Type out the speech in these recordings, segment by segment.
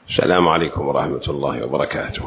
السلام عليكم ورحمة الله وبركاته.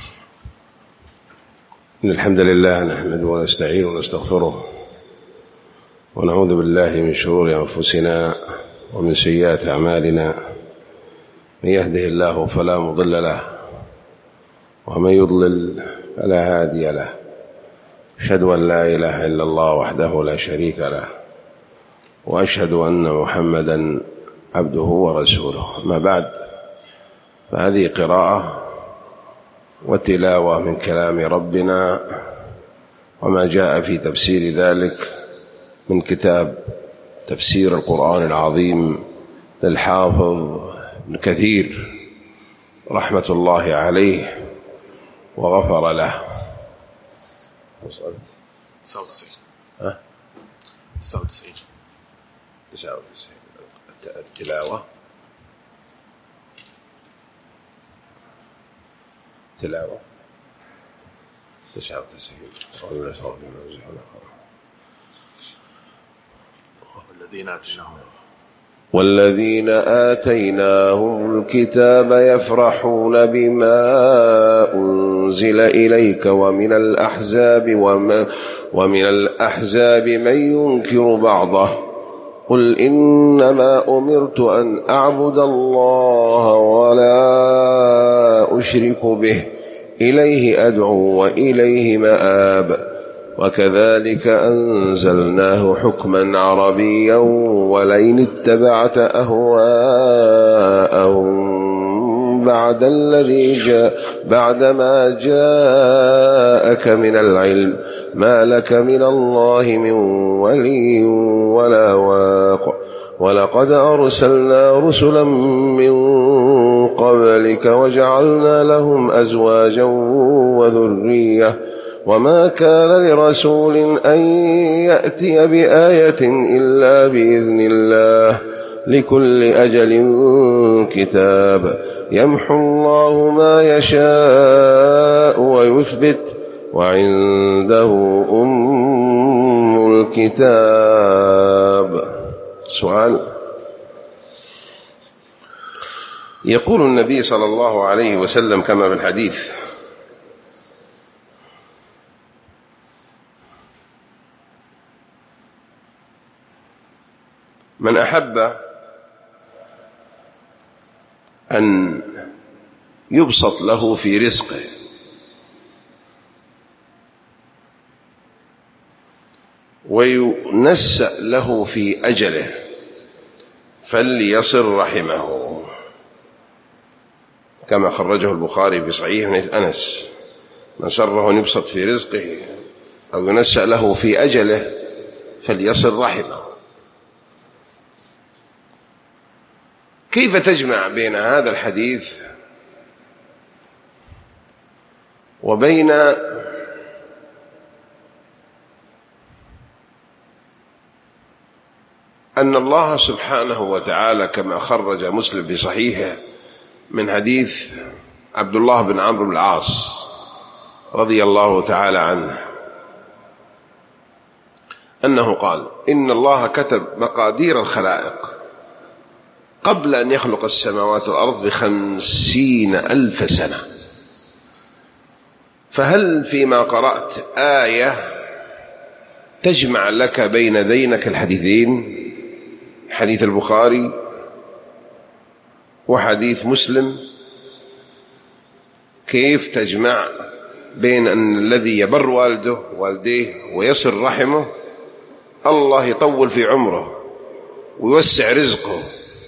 إن الحمد لله نحمده ونستعينه ونستغفره ونعوذ بالله من شرور أنفسنا ومن سيئات أعمالنا، من يهده الله فلا مضل له ومن يضلل فلا هادي له. أشهد أن لا إله إلا الله وحده لا شريك له، وأشهد أن محمدًا عبده ورسوله. ما بعد، فهذه قراءة وتلاوة من كلام ربنا وما جاء في تفسير ذلك من كتاب تفسير القرآن العظيم للحافظ ابن كثير رحمة الله عليه وغفر له. التلاوة تلاوة 99. والذين آتيناهم الكتاب يفرحون بما أنزل إليك ومن الأحزاب من ينكر بعضه. قل إنما أمرت أن أعبد الله ولا أشرك به، إليه أدعو وإليه مآب. وكذلك أنزلناه حكما عربيا، ولئن اتبعت أهواءهم بعد ما جاءك من العلم ما لك من الله من ولي ولا واق. ولقد أرسلنا رسلا من قبلك وجعلنا لهم أزواجا وذرية، وما كان لرسول أن يأتي بآية إلا بإذن الله، لكل أجل كتاب. يمحو الله ما يشاء ويثبت، وعنده أم الكتاب. سؤال: يقول النبي صلى الله عليه وسلم كما في الحديث: من أحب أن يبسط له في رزقه وينسأ له في أجله فليصل رحمه، كما خرجه البخاري في صحيح من أنس: من سره أن يبسط في رزقه أو ينسأ له في أجله فليصل رحمه. كيف تجمع بين هذا الحديث وبين أن الله سبحانه وتعالى كما خرج مسلم في صحيحه من حديث عبد الله بن عمرو بن العاص رضي الله تعالى عنه أنه قال: إن الله كتب مقادير الخلائق قبل أن يخلق السماوات والأرض ب50,000 سنة، فهل فيما قرأت آية تجمع لك بين ذينك الحديثين، حديث البخاري وحديث مسلم؟ كيف تجمع بين أن الذي يبر والديه ويصل رحمه الله يطول في عمره ويوسع رزقه،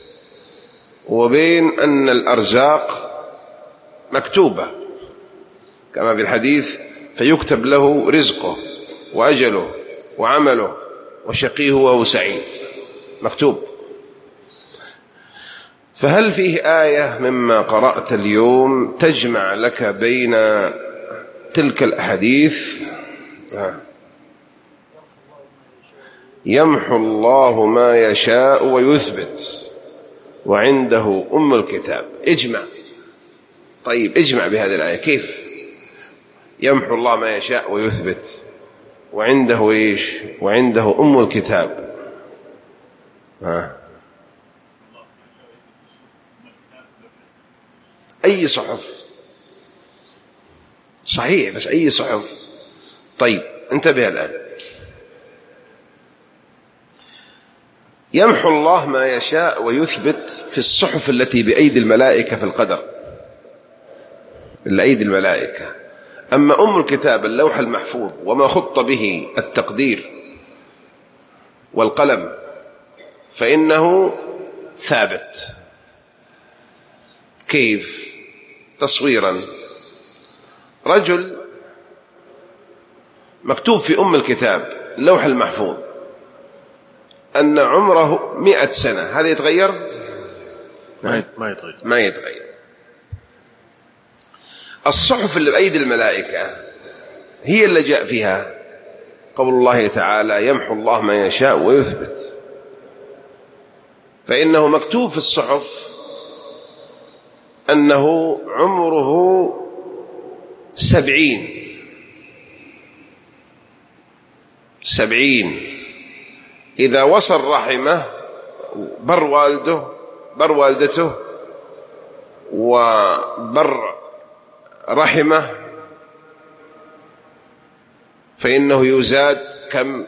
وبين أن الأرزاق مكتوبة كما في الحديث: فيكتب له رزقه وأجله وعمله وشقيه وهو سعيد، مكتوب. فهل فيه آية مما قرأت اليوم تجمع لك بين تلك الأحاديث؟ يمحو الله ما يشاء ويثبت، وعنده أم الكتاب. اجمع. طيب اجمع بهذه الآية. كيف يمحو الله ما يشاء ويثبت وعنده إيش؟ وعنده أم الكتاب. أي صحف؟ صحيح، بس أي صحف؟ طيب انتبه الآن. يمحو الله ما يشاء ويثبت في الصحف التي بأيدي الملائكة في القدر، الأيدي الملائكة. أما أم الكتاب اللوح المحفوظ وما خط به التقدير والقلم فإنه ثابت. كيف؟ تصويرا، رجل مكتوب في أم الكتاب اللوح المحفوظ أن عمره 100 سنة، هذا يتغير؟ ما يتغير. الصحف اللي بأيدي الملائكة هي اللي جاء فيها قول الله تعالى يمحو الله ما يشاء ويثبت، فإنه مكتوب في الصحف أنه عمره 70. إذا وصل رحمه بر والدته وبر رحمه فإنه يزاد كم؟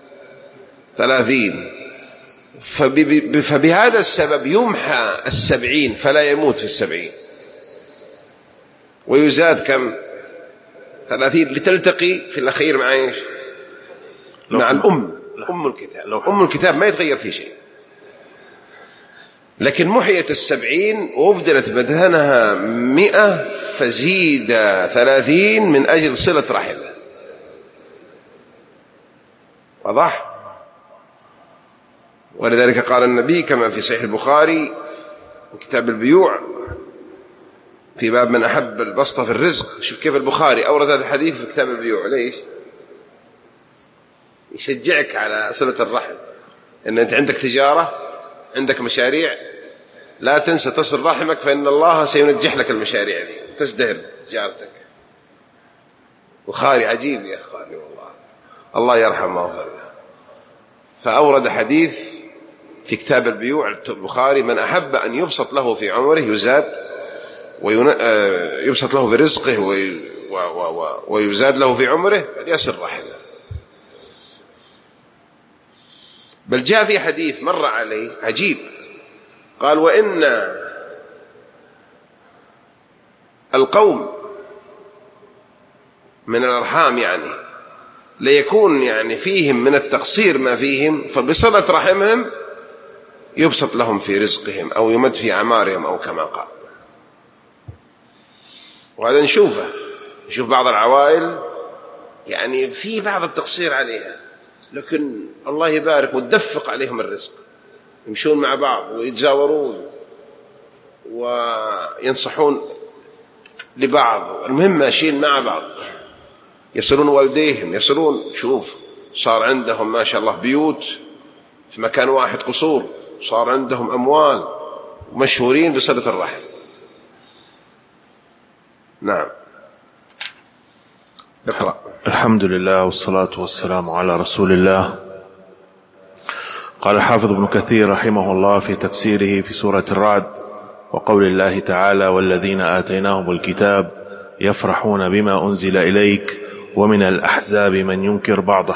30. فبهذا السبب يمحى 70 فلا يموت في 70 ويزاد كم؟ 30 لتلتقي في الأخير مع إيش؟ مع أم الكتاب. أم الكتاب ما يتغير فيه شيء، لكن محيت 70 وابدلت بدنها 100 فزيد 30 من أجل صلة رحمه. واضح؟ ولذلك قال النبي كما في صحيح البخاري كتاب البيوع في باب من أحب البسط في الرزق. شوف كيف البخاري أورد هذا الحديث في كتاب البيوع. ليش؟ يشجعك على صلة الرحم، إن أنت عندك تجارة، عندك مشاريع، لا تنسى تصل رحمك فإن الله سينجح لك المشاريع دي، تزدهر تجارتك. بخاري عجيب يا أخواني والله، الله يرحمه ويغفر له. فأورد حديث في كتاب البيوع البخاري من أحب أن يبسط له في عمره يزاد يبسط له في رزقه ويزاد له في عمره فليصل رحمه. بل جاء في حديث مر عليه عجيب، قال وإن القوم من الأرحام يعني ليكون يعني فيهم من التقصير ما فيهم، فبصلة رحمهم يبسط لهم في رزقهم أو يمد في أعمارهم أو كما قال. وهذا نشوف بعض العوائل يعني في بعض التقصير عليها، لكن الله يبارك وتدفق عليهم الرزق، يمشون مع بعض ويتزاورون وينصحون لبعض، المهم ماشيين مع بعض، يصلون والديهم، يصلون. شوف صار عندهم ما شاء الله بيوت في مكان واحد، قصور، صار عندهم أموال، ومشهورين بصلة الرحم. نعم. اقرأ. الحمد لله والصلاة والسلام على رسول الله. قال الحافظ ابن كثير رحمه الله في تفسيره في سورة الرعد وقول الله تعالى والذين آتيناهم الكتاب يفرحون بما أنزل إليك ومن الأحزاب من ينكر بعضه.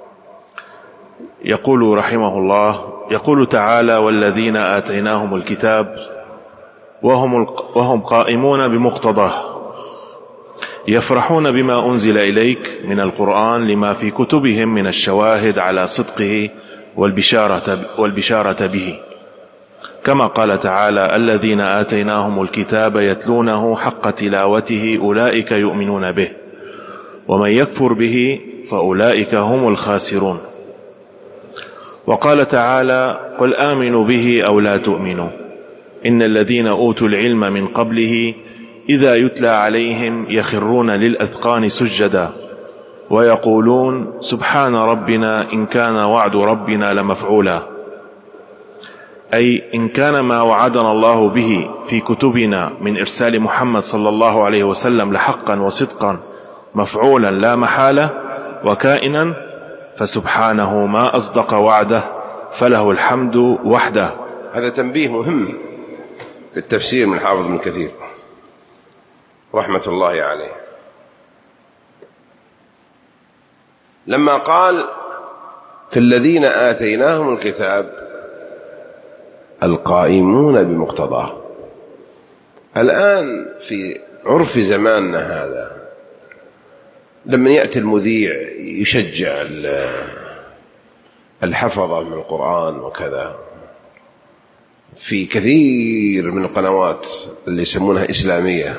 يقول رحمه الله يقول تعالى والذين آتيناهم الكتاب وهم قائمون بمقتضاه يفرحون بما أنزل إليك من القرآن لما في كتبهم من الشواهد على صدقه والبشارة به، كما قال تعالى الذين آتيناهم الكتاب يتلونه حق تلاوته أولئك يؤمنون به ومن يكفر به فأولئك هم الخاسرون. وقال تعالى قل آمنوا به أو لا تؤمنوا إن الذين أوتوا العلم من قبله إذا يتلى عليهم يخرون للأذقان سجدا ويقولون سبحان ربنا إن كان وعد ربنا لمفعولا، أي إن كان ما وعدنا الله به في كتبنا من إرسال محمد صلى الله عليه وسلم لحقا وصدقا مفعولا لا محالة وكائنا فسبحانه ما أصدق وعده فله الحمد وحده. هذا تنبيه مهم في التفسير من حافظ ابن كثير. رحمة الله عليه لما قال في الذين آتيناهم الكتاب القائمون بمقتضاه. الآن في عرف زماننا هذا لما يأتي المذيع يشجع الحفظة من القرآن وكذا في كثير من القنوات اللي يسمونها إسلامية،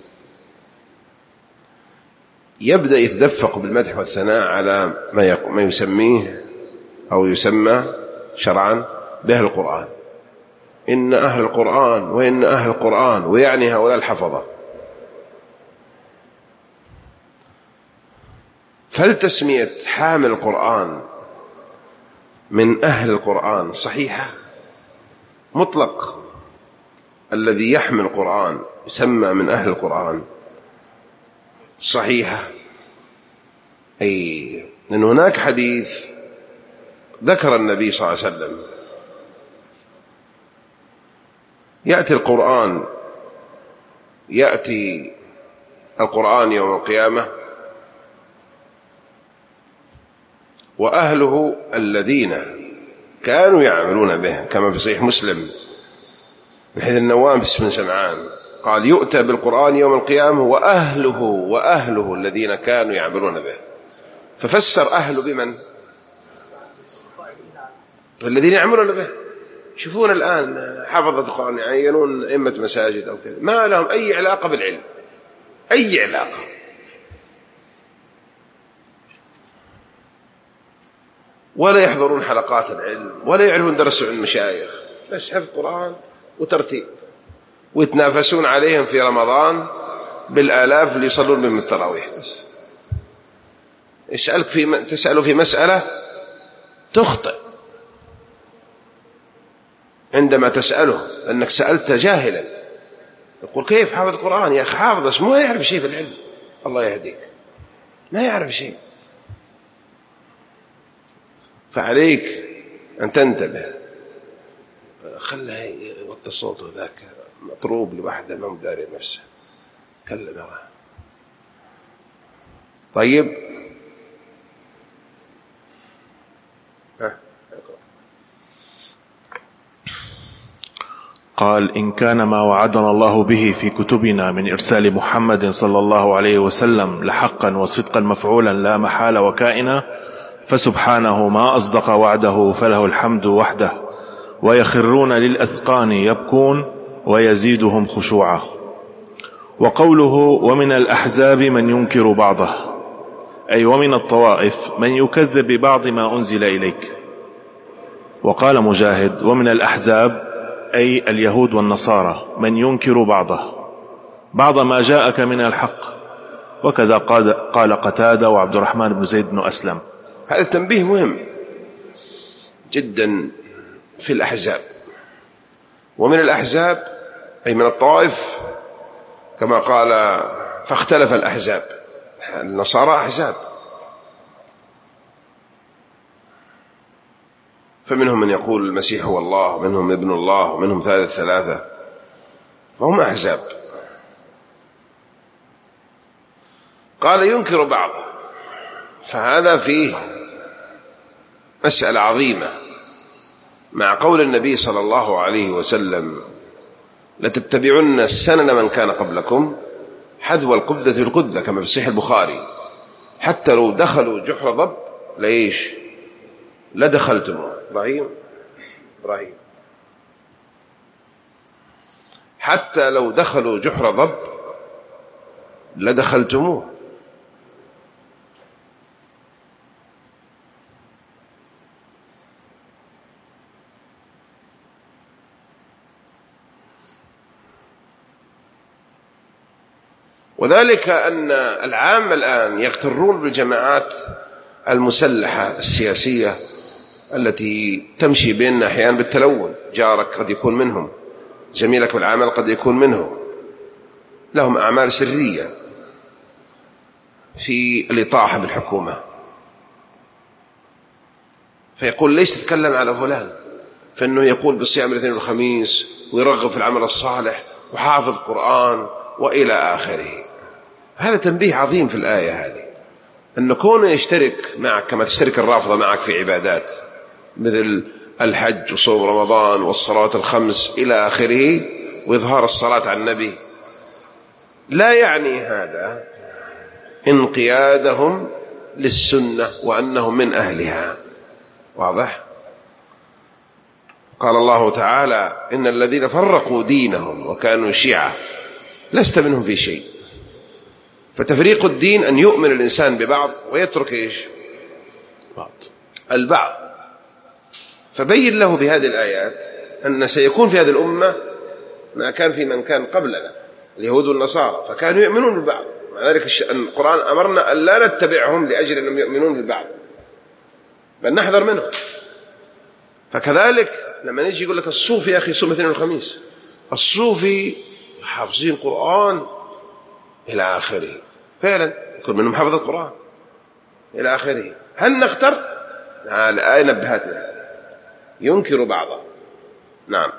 يبدأ يتدفق بالمدح والثناء على ما يسميه أو يسمى شرعا بأهل القرآن، إن أهل القرآن وإن أهل القرآن، ويعني هؤلاء الحفظة. فالتسمية حامل القرآن من أهل القرآن صحيحة؟ مطلق الذي يحمل القرآن يسمى من أهل القرآن صحيحة؟ أي لأن هناك حديث ذكر النبي صلى الله عليه وسلم يأتي القرآن يوم القيامة وأهله الذين كانوا يعملون به، كما في صحيح مسلم من حديث النواس بن سمعان قال يؤتى بالقرآن يوم القيامة وأهله الذين كانوا يعملون به. ففسر أهله بمن؟ الذين يعملون به. شوفون الآن حفظة القرآن يعينون أئمة مساجد أو كذا، ما لهم أي علاقة بالعلم، أي علاقة. ولا يحضرون حلقات العلم ولا يعرفون درس المشايخ، بس حفظ قرآن وترتيب، ويتنافسون عليهم في رمضان بالآلاف اللي يصلون بهم التراويح. بس تسأله في مسألة تخطئ عندما تسأله، أنك سألت جاهلا. يقول كيف حافظ القرآن؟ يا أخي حافظ بس ما يعرف شيء في العلم، الله يهديك، ما يعرف شيء. فعليك أن تنتبه، خلها يوطي صوته، ذاك مطروب لوحده ما مداري نفسه، كلم يرى. طيب قال إن كان ما وعدنا الله به في كتبنا من إرسال محمد صلى الله عليه وسلم لحقا وصدقا مفعولا لا محالة وكائنا، فسبحانه ما أصدق وعده، فله الحمد وحده، ويخرون للأذقان يبكون ويزيدهم خشوعا. وقوله ومن الأحزاب من ينكر بعضه، أي ومن الطوائف من يكذب ببعض ما أنزل إليك. وقال مجاهد ومن الأحزاب أي اليهود والنصارى من ينكر بعض ما جاءك من الحق. وكذا قال قتادة وعبد الرحمن بن زيد بن أسلم. هذا تنبيه مهم جدا في الأحزاب. ومن الأحزاب أي من الطوائف، كما قال فاختلف الأحزاب، النصارى أحزاب، فمنهم من يقول المسيح هو الله، ومنهم ابن الله، ومنهم ثالث ثلاثة، فهم أحزاب. قال ينكر بعضه، فهذا فيه مسألة عظيمة مع قول النبي صلى الله عليه وسلم لتتبعن سنن من كان قبلكم حذو القبذة القذة، كما في صحيح البخاري، حتى لو دخلوا جحر ضب ليش لدخلتموه. إبراهيم حتى لو دخلوا جحر ضب لدخلتموه. وذلك أن العامة الآن يغترون بالجماعات المسلحة السياسية التي تمشي بيننا أحيانا بالتلون. جارك قد يكون منهم، زميلك بالعمل قد يكون منهم، لهم أعمال سرية في الإطاحة بالحكومة، فيقول ليش تتكلم على فلان، فإنه يقول بالصيام الاثنين والخميس ويرغب في العمل الصالح وحافظ قرآن وإلى آخره. هذا تنبيه عظيم في الآية هذه، أن كونه يشترك معك كما تشترك الرافضة معك في عبادات مثل الحج وصوم رمضان والصلوات الخمس إلى آخره وإظهار الصلاة على النبي، لا يعني هذا انقيادهم للسنة وأنهم من أهلها. واضح؟ قال الله تعالى: إن الذين فرقوا دينهم وكانوا شيعا لست منهم في شيء. فتفريق الدين أن يؤمن الإنسان ببعض ويترك إيش؟ البعض. فبين له بهذه الآيات أن سيكون في هذه الأمة ما كان في من كان قبلنا اليهود والنصارى، فكانوا يؤمنون بالبعض. مع ذلك القرآن أمرنا أن لا نتبعهم لأجل أنهم يؤمنون بالبعض، بل نحذر منهم. فكذلك لما نجي يقول لك الصوفي يا أخي صوم الاثنين والخميس، الصوفي حافظين القرآن إلى آخره، فعلا كل منهم حفظ القرآن إلى آخره. هل نختر؟ الآية نبهتنا ينكر بعضه. نعم.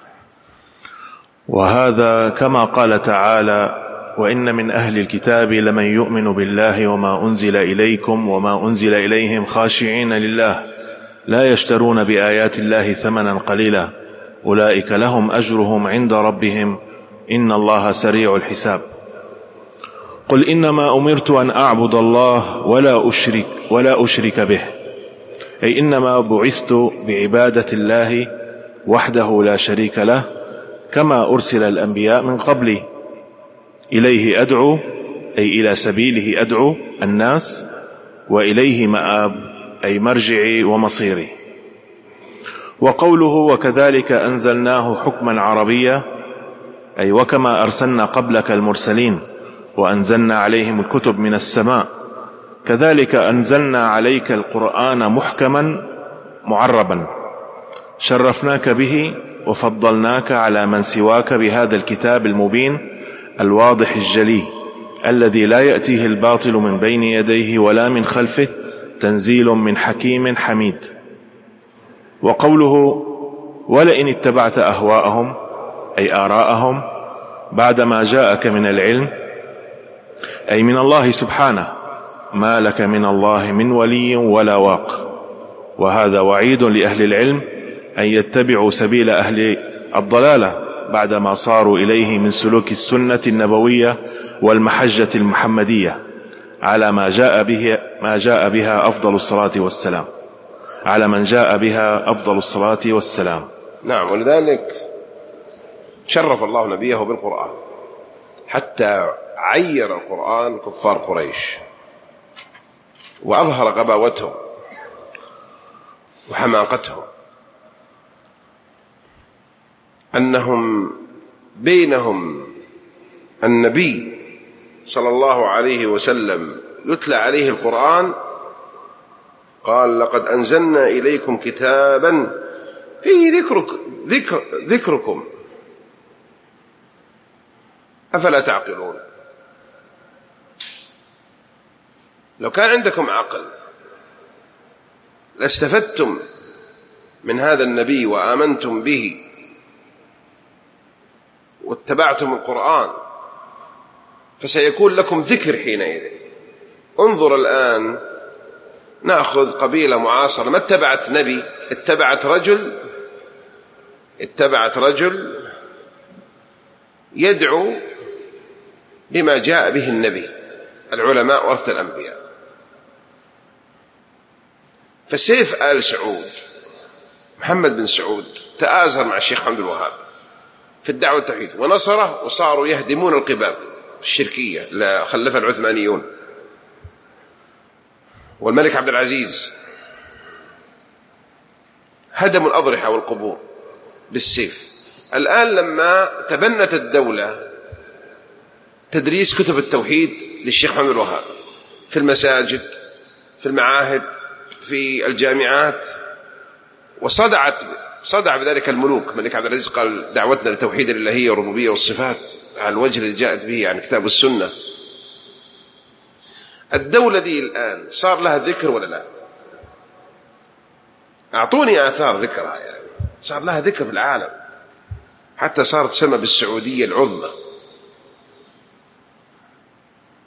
وهذا كما قال تعالى: وإن من أهل الكتاب لمن يؤمن بالله وما أنزل إليكم وما أنزل إليهم خاشعين لله لا يشترون بآيات الله ثمنا قليلا أولئك لهم أجرهم عند ربهم إن الله سريع الحساب. قل إنما أمرت أن أعبد الله ولا أشرك به، أي إنما بعثت بعبادة الله وحده لا شريك له كما أرسل الأنبياء من قبلي، إليه أدعو أي إلى سبيله أدعو الناس، وإليه مآب أي مرجعي ومصيري. وقوله: وكذلك أنزلناه حكما عربيا، أي وكما أرسلنا قبلك المرسلين وأنزلنا عليهم الكتب من السماء كذلك أنزلنا عليك القرآن محكما معربا شرفناك به وفضلناك على من سواك بهذا الكتاب المبين الواضح الجلي الذي لا يأتيه الباطل من بين يديه ولا من خلفه تنزيل من حكيم حميد. وقوله: ولئن اتبعت أهواءهم أي آراءهم بعدما جاءك من العلم، أي من الله سبحانه، ما لك من الله من ولي ولا واق. وهذا وعيد لأهل العلم أن يتبعوا سبيل أهل الضلالة بعدما صاروا إليه من سلوك السنة النبوية والمحجة المحمدية على ما جاء بها أفضل الصلاة والسلام، على من جاء بها أفضل الصلاة والسلام. نعم. ولذلك شرف الله نبيه بالقرآن حتى عير القرآن كفار قريش وأظهر غباوتهم وحماقتهم، أنهم بينهم النبي صلى الله عليه وسلم يتلى عليه القرآن قال: لقد أنزلنا إليكم كتابا فيه ذكركم أفلا تعقلون. لو كان عندكم عقل لاستفدتم من هذا النبي وآمنتم به واتبعتم القرآن، فسيكون لكم ذكر حينئذ. انظر الآن، نأخذ قبيلة معاصرة ما اتبعت نبي، اتبعت رجل يدعو لما جاء به النبي. العلماء ورثة الأنبياء. فسيف آل سعود محمد بن سعود تآزر مع الشيخ محمد الوهاب في الدعوة التوحيد ونصره، وصاروا يهدمون القباب الشركية اللي خلفها العثمانيون والملك عبد العزيز، هدموا الأضرحة والقبور بالسيف. الآن لما تبنت الدولة تدريس كتب التوحيد للشيخ محمد الوهاب في المساجد، في المعاهد، في الجامعات، صدع بذلك الملوك. ملك عبد العزيز قال: دعوتنا لتوحيد الإلهية والربوبية والصفات على الوجه الذي جاءت به يعني كتاب والسنة. الدولة دي الآن صار لها ذكر ولا لا؟ أعطوني آثار ذكرها. يعني صار لها ذكر في العالم، حتى صارت تسمى بالسعودية العظمى.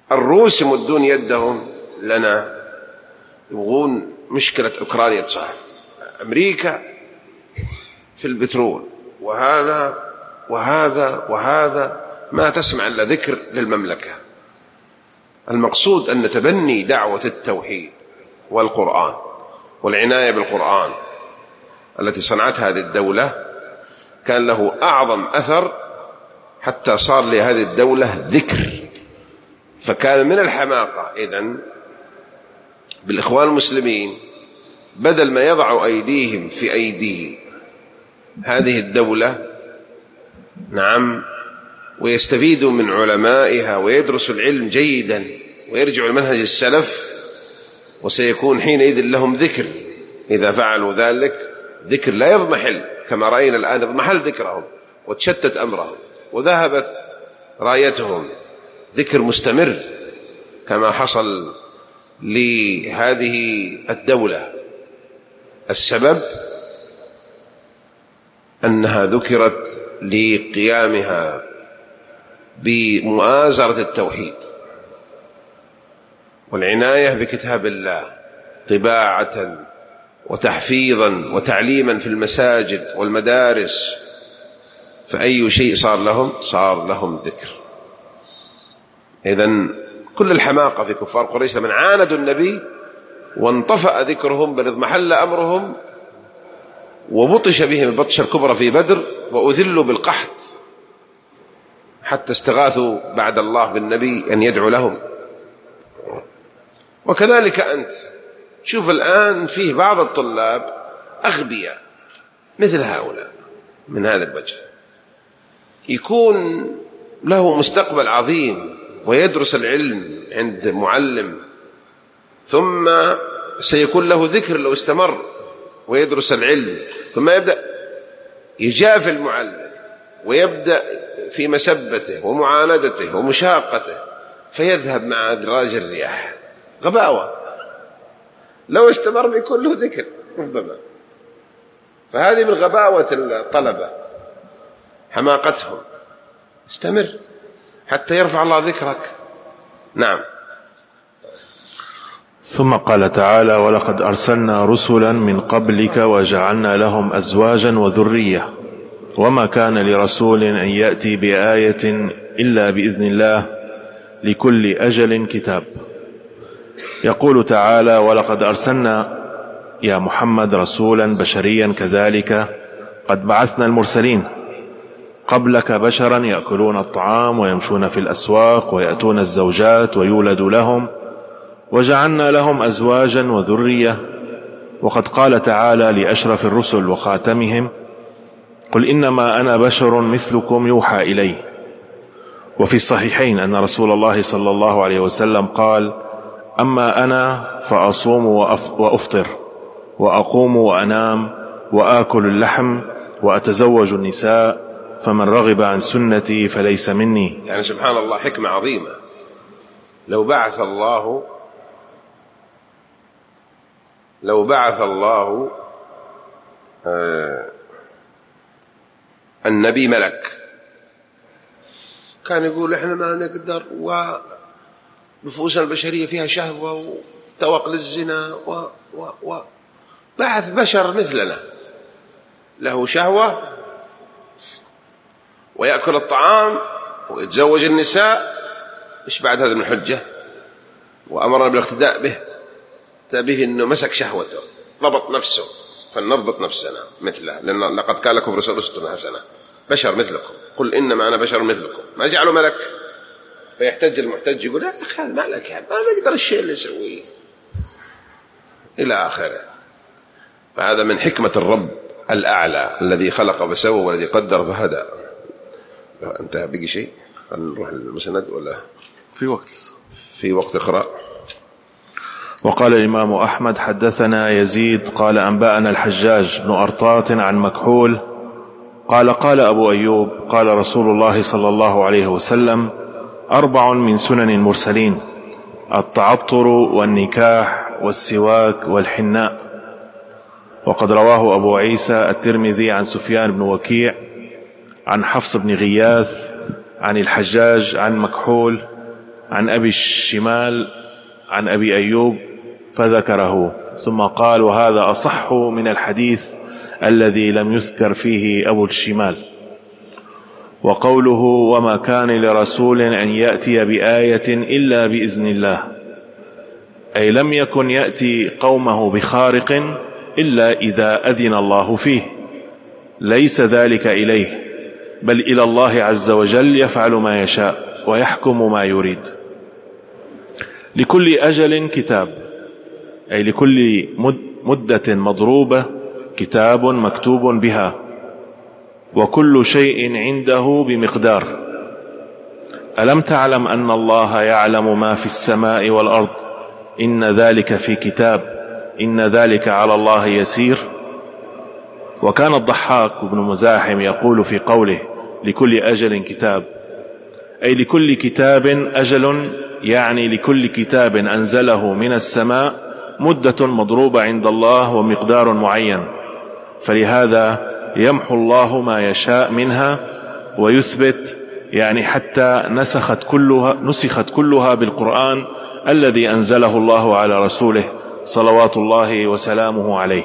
الروس يمدون يدهم لنا، يبغون مشكلة أوكرانيا تصاحب، أمريكا في البترول وهذا وهذا وهذا، ما تسمع إلا ذكر للمملكة. المقصود أن تبني دعوة التوحيد والقرآن والعناية بالقرآن التي صنعتها هذه الدولة كان له أعظم أثر، حتى صار لهذه الدولة ذكر. فكان من الحماقة إذن بالإخوان المسلمين بدل ما يضعوا أيديهم في أيدي هذه الدولة، نعم، ويستفيدوا من علمائها ويدرسوا العلم جيدا ويرجعوا لمنهج السلف، وسيكون حينئذ لهم ذكر. إذا فعلوا ذلك ذكر لا يضمحل، كما رأينا الآن اضمحل ذكرهم وتشتت أمرهم وذهبت رايتهم، ذكر مستمر كما حصل لهذه الدولة. السبب أنها ذكرت لقيامها بمؤازرة التوحيد والعناية بكتاب الله طباعة وتحفيظا وتعليما في المساجد والمدارس، فأي شيء صار لهم ذكر. إذن كل الحماقة في كفار قريش لمن عاندوا النبي وانطفأ ذكرهم، بل اضمحل أمرهم وبطش بهم البطشة الكبرى في بدر وأذلوا بالقحط حتى استغاثوا بعد الله بالنبي أن يدعو لهم. وكذلك أنت شوف الآن فيه بعض الطلاب أغبياء مثل هؤلاء من هذا الوجه، يكون له مستقبل عظيم ويدرس العلم عند معلم، ثم سيكون له ذكر لو استمر ويدرس العلم، ثم يبدأ يجافي المعلم ويبدأ في مسبته ومعاندته ومشاقته، فيذهب مع أدراج الرياح. غباوة، لو استمر بيكون له ذكر ربما. فهذه من غباوة الطلبة، حماقتهم. استمر حتى يرفع الله ذكرك. نعم. ثم قال تعالى: ولقد أرسلنا رسلا من قبلك وجعلنا لهم أزواجا وذرية وما كان لرسول أن يأتي بآية إلا بإذن الله لكل أجل كتاب. يقول تعالى: ولقد أرسلنا يا محمد رسولا بشريا كذلك قد بعثنا المرسلين قبلك بشرا يأكلون الطعام ويمشون في الأسواق ويأتون الزوجات ويولد لهم وجعلنا لهم أزواجا وذرية. وقد قال تعالى لأشرف الرسل وخاتمهم: قل إنما أنا بشر مثلكم يوحى إلي. وفي الصحيحين أن رسول الله صلى الله عليه وسلم قال: أما أنا فأصوم وأفطر وأقوم وأنام وآكل اللحم وأتزوج النساء فمن رغب عن سنتي فليس مني. يعني سبحان الله، حكمة عظيمة. لو بعث الله النبي ملك كان يقول إحنا ما نقدر، ونفوسنا البشرية فيها شهوة وتوق للزنا بعث بشر مثلنا له شهوة ويأكل الطعام ويتزوج النساء، إيش بعد هذا من حجة؟ وأمرنا بالاقتداء به أنه مسك شهوته، ضبط نفسه، فلنضبط نفسنا مثله، لأن لقد كان لكم رسول أسوة حسنة. بشر مثلكم، قل إنما أنا بشر مثلكم، ما جعلوا ملك. فيحتج المحتج يقول: يا أخي هذا ملك، ما نقدر الشيء اللي نسويه إلى آخره. فهذا من حكمة الرب الأعلى الذي خلق فسوى والذي قدر فهدى. أنت بقي شيء؟ نروح للمسند ولا في وقت إقراء؟ وقال الإمام أحمد: حدثنا يزيد قال أنبأنا الحجاج بن أرطاط عن مكحول قال أبو أيوب: قال رسول الله صلى الله عليه وسلم: 4 من سنن المرسلين: التعطر والنكاح والسواك والحناء. وقد رواه أبو عيسى الترمذي عن سفيان بن وكيع عن حفص بن غياث عن الحجاج عن مكحول عن أبي الشمال عن أبي أيوب فذكره، ثم قال: وهذا أصح من الحديث الذي لم يذكر فيه أبو الشمال. وقوله: وما كان لرسول أن يأتي بآية إلا بإذن الله، أي لم يكن يأتي قومه بخارق إلا إذا أذن الله فيه، ليس ذلك إليه بل إلى الله عز وجل يفعل ما يشاء ويحكم ما يريد. لكل أجل كتاب، أي لكل مدة مضروبة كتاب مكتوب بها، وكل شيء عنده بمقدار. ألم تعلم أن الله يعلم ما في السماء والأرض؟ إن ذلك في كتاب، إن ذلك على الله يسير. وكان الضحاك بن مزاحم يقول في قوله: لكل أجل كتاب، أي لكل كتاب أجل، يعني لكل كتاب أنزله من السماء مدة مضروبة عند الله ومقدار معين، فلهذا يمحو الله ما يشاء منها ويثبت، يعني حتى نسخت كلها بالقرآن الذي أنزله الله على رسوله صلوات الله وسلامه عليه.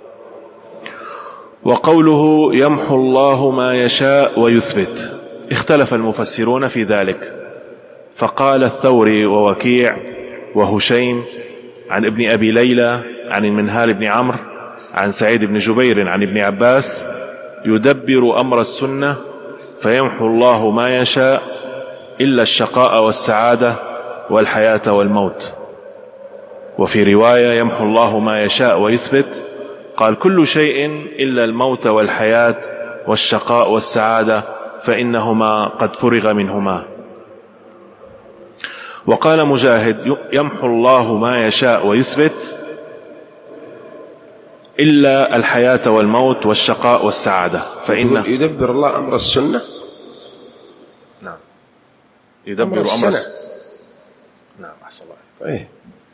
وقوله: يمحو الله ما يشاء ويثبت، اختلف المفسرون في ذلك، فقال الثوري ووكيع وهشيم عن ابن أبي ليلى عن المنهال بن عمرو عن سعيد بن جبير عن ابن عباس: يدبر أمر السنة فيمحو الله ما يشاء إلا الشقاء والسعادة والحياة والموت. وفي رواية: يمحو الله ما يشاء ويثبت، قال: كل شيء إلا الموت والحياة والشقاء والسعادة فإنهما قد فرغ منهما. وقال مجاهد: يمحو الله ما يشاء ويثبت إلا الحياة والموت والشقاء والسعادة فإنه يدبر الله أمر السنة. نعم، يدبر أمر السنة. نعم، أحسن الله. إيه.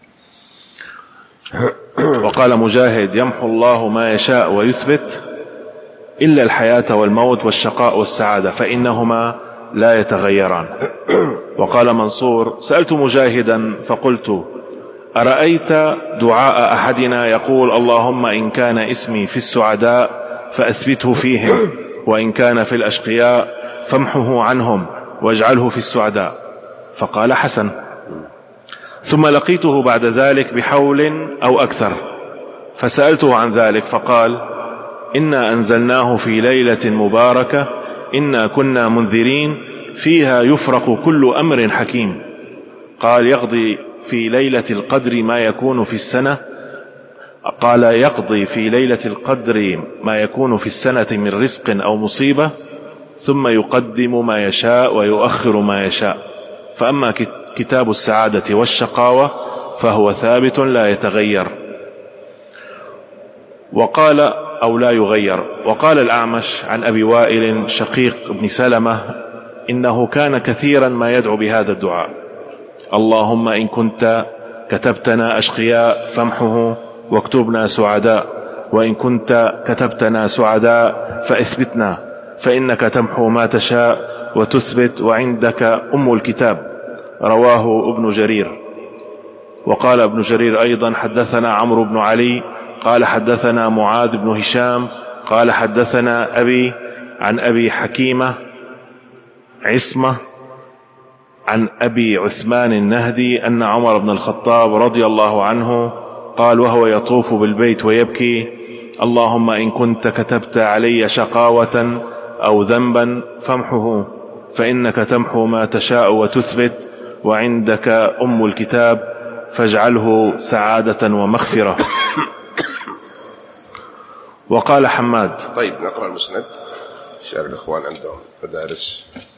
وقال مجاهد: يمحو الله ما يشاء ويثبت إلا الحياة والموت والشقاء والسعادة فإنهما لا يتغيران. وقال منصور: سألت مجاهدا فقلت: أرأيت دعاء أحدنا يقول: اللهم إن كان اسمي في السعداء فأثبته فيهم، وإن كان في الأشقياء فامحه عنهم واجعله في السعداء؟ فقال: حسن. ثم لقيته بعد ذلك بحول أو أكثر، فسألته عن ذلك فقال: إنا أنزلناه في ليلة مباركة إنا كنا منذرين فيها يفرق كل أمر حكيم. قال: يقضي في ليلة القدر ما يكون في السنة، قال: يقضي في ليلة القدر ما يكون في السنة من رزق أو مصيبة، ثم يقدم ما يشاء ويؤخر ما يشاء. فأما كتاب السعادة والشقاوة فهو ثابت لا يتغير. وقال: أو لا يغير. وقال الأعمش عن أبي وائل شقيق بن سلمة: إنه كان كثيرا ما يدعو بهذا الدعاء: اللهم إن كنت كتبتنا أشقياء فامحه واكتبنا سعداء، وإن كنت كتبتنا سعداء فاثبتنا، فإنك تمحو ما تشاء وتثبت وعندك أم الكتاب. رواه ابن جرير. وقال ابن جرير أيضا: حدثنا عمرو بن علي قال حدثنا معاذ بن هشام قال حدثنا أبي عن أبي حكيمة عصمة عن أبي عثمان النهدي أن عمر بن الخطاب رضي الله عنه قال وهو يطوف بالبيت ويبكي: اللهم إن كنت كتبت علي شقاوة أو ذنبا فامحه، فإنك تمحو ما تشاء وتثبت وعندك أم الكتاب، فاجعله سعادة ومغفرة. وقال حماد. طيب، نقرأ المسند. شعر الإخوان عندهم مدارس.